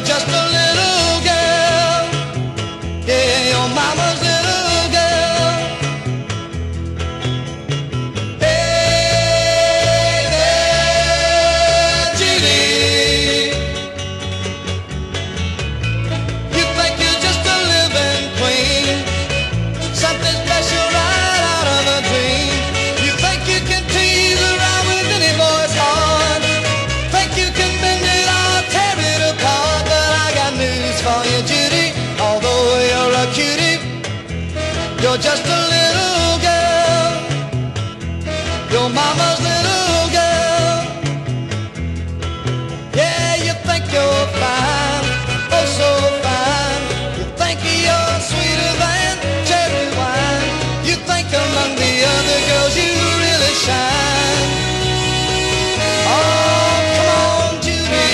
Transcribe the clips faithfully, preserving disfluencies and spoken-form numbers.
You're just a little girl. Yeah, your mama's little girl. Hey there, Judy. You think you're just a living queen, something special right out of a dream. You think you can tease around with any boy's heart, think you can bend it or tear it apart. But I got news for you, Judy. Although you're a cutie, you're just a little girl, your mama's little girl. Yeah, you think you're fine, oh so fine. You think you're sweeter than cherry wine. You think among the other girls you really shine. Oh, come on, Judy.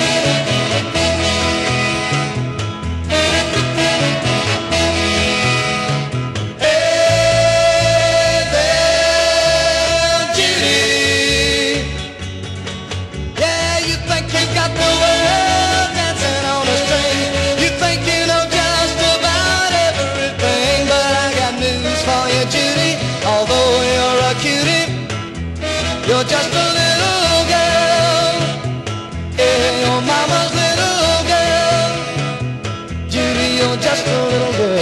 Hey there, Judy. Yeah, you think you got the world dancing on a string. You think you know just about everything. But I got news for you, Judy. Although you're a cutie, you're just a little girl. Yeah, your mama's little girl. Judy, you're just a little girl.